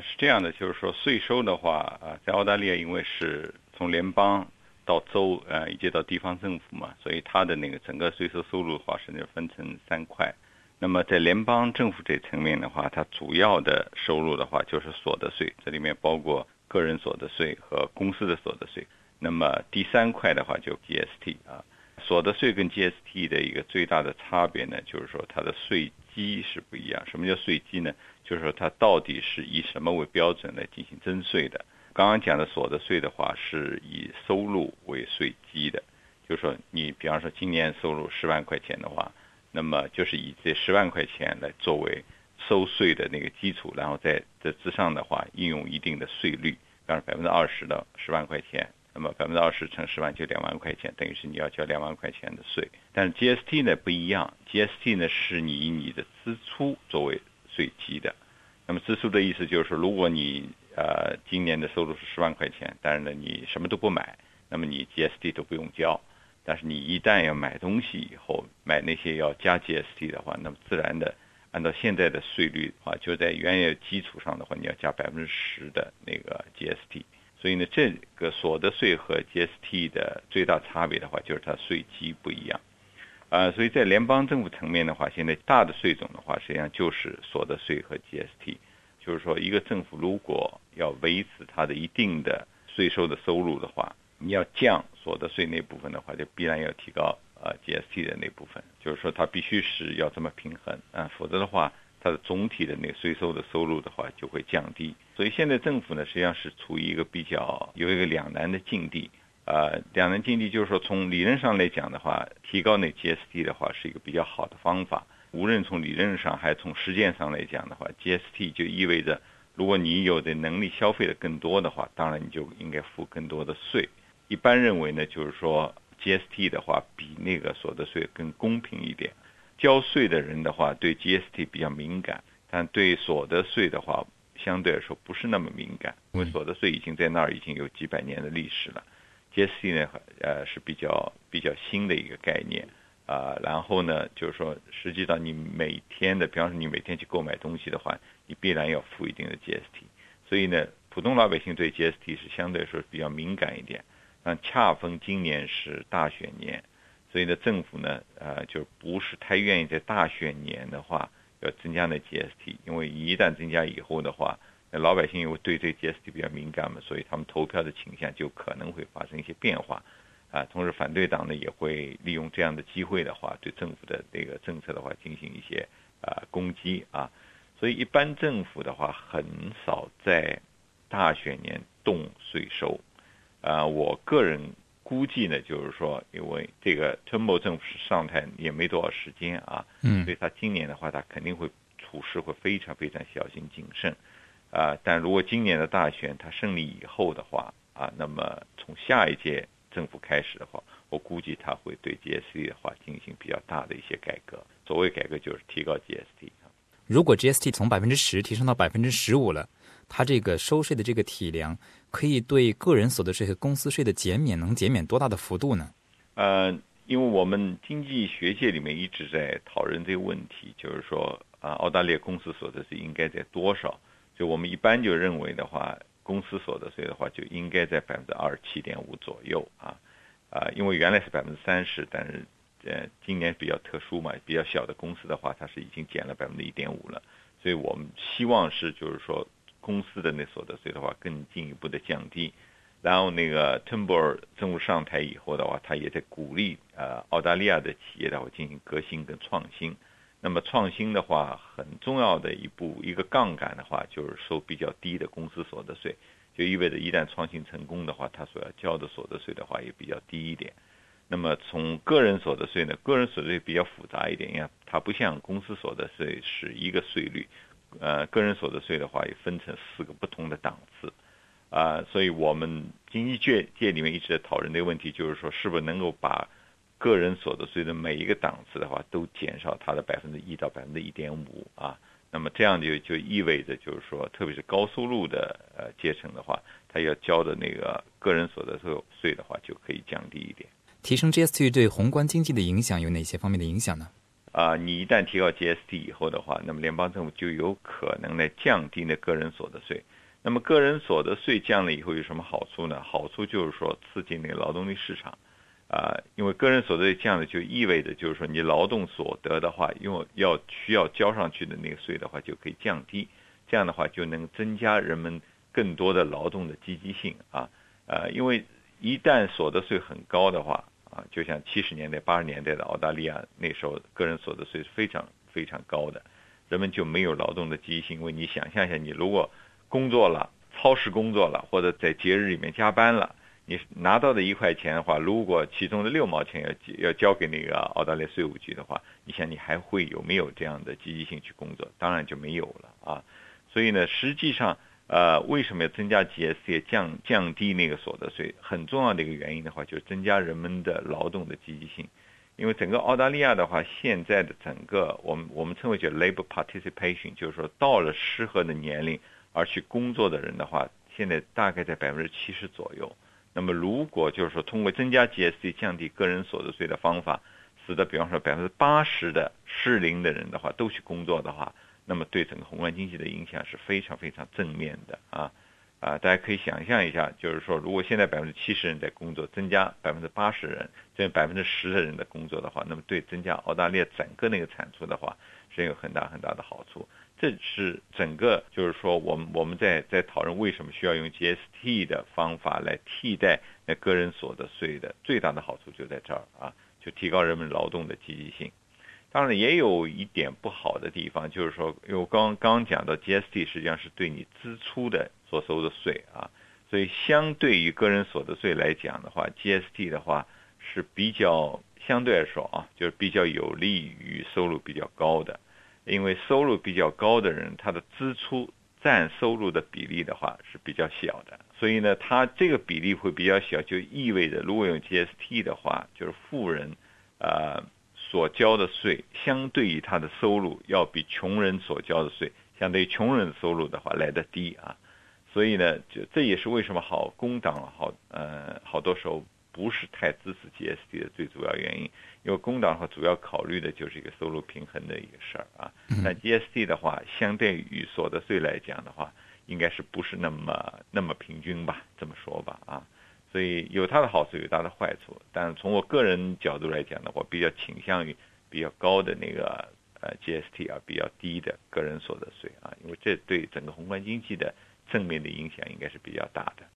是这样的，就是说税收的话，在澳大利亚因为是从联邦到州，以及到地方政府嘛，所以它的那个整个税收收入的话是分成3块。那么在联邦政府这层面的话，它主要的收入的话就是所得税，这里面包括个人所得税和公司的所得税。那么第3块的话就 GST 啊，所得税跟 GST 的一个最大的差别呢，就是说它的税基是不一样。什么叫税基呢？就是说它到底是以什么为标准来进行征税的。刚刚讲的所得税的话是以收入为税基的，就是说你比方说今年收入10万块钱的话，那么就是以这10万块钱来作为收税的那个基础，然后在这之上的话应用一定的税率，比方说20%的10万块钱，那么20%乘10万就2万块钱，等于是你要交2万块钱的税。但是 GST 呢不一样， GST 呢是你以你的支出作为税基的。那么支出的意思就是说，如果你今年的收入是10万块钱，但是呢你什么都不买，那么你 GST 都不用交。但是你一旦要买东西以后，买那些要加 GST 的话，那么自然的按照现在的税率的话，就在原有基础上的话，你要加10%的那个 GST。所以呢，这个所得税和 GST 的最大差别的话，就是它税基不一样。所以在联邦政府层面的话，现在大的税种的话，实际上就是所得税和 GST。就是说，一个政府如果要维持它的一定的税收的收入的话，你要降所得税那部分的话，就必然要提高GST 的那部分。就是说，它必须是要这么平衡否则的话，它的总体的那个税收的收入的话就会降低。所以现在政府呢，实际上是处于一个有一个两难的境地。两难境地就是说，从理论上来讲的话，提高那 GST 的话是一个比较好的方法。无论从理论上还是从实践上来讲的话， GST 就意味着，如果你有的能力消费的更多的话，当然你就应该付更多的税。一般认为呢，就是说 GST 的话比那个所得税更公平一点。交税的人的话对 GST 比较敏感，但对所得税的话相对来说不是那么敏感，因为所得税已经在那儿已经有几百年的历史了。GST 呢是比较新的一个概念然后呢就是说实际上你每天的，比方说你每天去购买东西的话，你必然要付一定的 GST。 所以呢普通老百姓对 GST 是相对来说比较敏感一点。恰逢今年是大选年，所以呢政府呢就不是太愿意在大选年的话要增加那 GST， 因为一旦增加以后的话，老百姓因为对这 GST 比较敏感嘛，所以他们投票的倾向就可能会发生一些变化同时反对党呢也会利用这样的机会的话，对政府的这个政策的话进行一些攻击所以一般政府的话很少在大选年动税收我个人估计呢，就是说，因为这个 Turnbull 政府上台也没多少时间所以他今年的话，他肯定会处事会非常非常小心谨慎但如果今年的大选他胜利以后的话那么从下一届政府开始的话，我估计他会对 GST 的话进行比较大的一些改革。所谓改革就是提高 GST。 如果 GST 从10%提升到15%了，它这个收税的这个体量可以对个人所得税和公司税的减免能减免多大的幅度呢？ 因为我们经济学界里面一直在讨论这个问题，就是说澳大利亚公司所得税应该在多少？就我们一般就认为的话，公司所得税的话就应该在27.5%左右因为原来是30%，但是今年比较特殊嘛，比较小的公司的话，它是已经减了1.5%了，所以我们希望是就是说公司的那所得税的话更进一步的降低。然后那个 Turnbull 政府上台以后的话，他也在鼓励澳大利亚的企业的话进行革新跟创新。那么创新的话，很重要的一个杠杆的话，就是收比较低的公司所得税，就意味着一旦创新成功的话，他所要交的所得税的话也比较低一点。那么从个人所得税呢，个人所得税比较复杂一点，因为它不像公司所得税是一个税率，个人所得税的话也分成4个不同的档次所以我们经济界里面一直在讨论这个问题，就是说是不是能够把个人所得税的每一个档次的话都减少它的1%到1.5%那么这样就意味着就是说，特别是高收入的阶层的话，他要交的那个个人所得税的话就可以降低一点。 提升 GST 对宏观经济的影响有哪些方面的影响呢？ 你一旦提高 GST 以后的话，那么联邦政府就有可能来降低那个人所得税。那么个人所得税降了以后有什么好处呢？好处就是说刺激那个劳动力市场。因为个人所得税降了，就意味着就是说你劳动所得的话，需要交上去的那个税的话就可以降低，这样的话就能增加人们更多的劳动的积极性因为一旦所得税很高的话就像70年代、80年代的澳大利亚，那时候个人所得税是非常非常高的，人们就没有劳动的积极性。因为你想象一下，你如果工作了、超时工作了，或者在节日里面加班了，你拿到的1块钱的话，如果其中的6毛钱要交给那个澳大利亚税务局的话，你想你还会有没有这样的积极性去工作？当然就没有了所以呢，实际上为什么要增加 GST 降低那个所得税？很重要的一个原因的话，就是增加人们的劳动的积极性。因为整个澳大利亚的话，现在的整个我们称为叫 labor participation， 就是说到了适合的年龄而去工作的人的话，现在大概在70%左右。那么如果就是说通过增加 GST 降低个人所得税的方法，使得比方说80%的适龄的人的话都去工作的话，那么对整个宏观经济的影响是非常非常正面的大家可以想象一下，就是说如果现在70%人在工作，增加80%人，这10%的人的工作的话，那么对增加澳大利亚整个那个产出的话是有很大很大的好处。这是整个就是说我们在讨论为什么需要用 GST 的方法来替代那个人所得税的最大的好处就在这儿就提高人们劳动的积极性。当然也有一点不好的地方，就是说因为我刚讲到 GST 实际上是对你支出的所收的税所以相对于个人所得税来讲的话， GST 的话是比较相对来说就是比较有利于收入比较高的。因为收入比较高的人，他的支出占收入的比例的话是比较小的，所以呢，他这个比例会比较小，就意味着如果用 GST 的话，就是富人所交的税相对于他的收入要比穷人所交的税，相对于穷人的收入的话来得低所以呢，这也是为什么工党好多时候不是太支持 GST 的最主要原因。因为工党的话主要考虑的就是一个收入平衡的一个事儿但 GST 的话相对于所得税来讲的话，应该是不是那么平均吧，这么说吧所以有它的好处有它的坏处，但从我个人角度来讲的话，比较倾向于比较高的那个GST 比较低的个人所得税因为这对整个宏观经济的正面的影响应该是比较大的。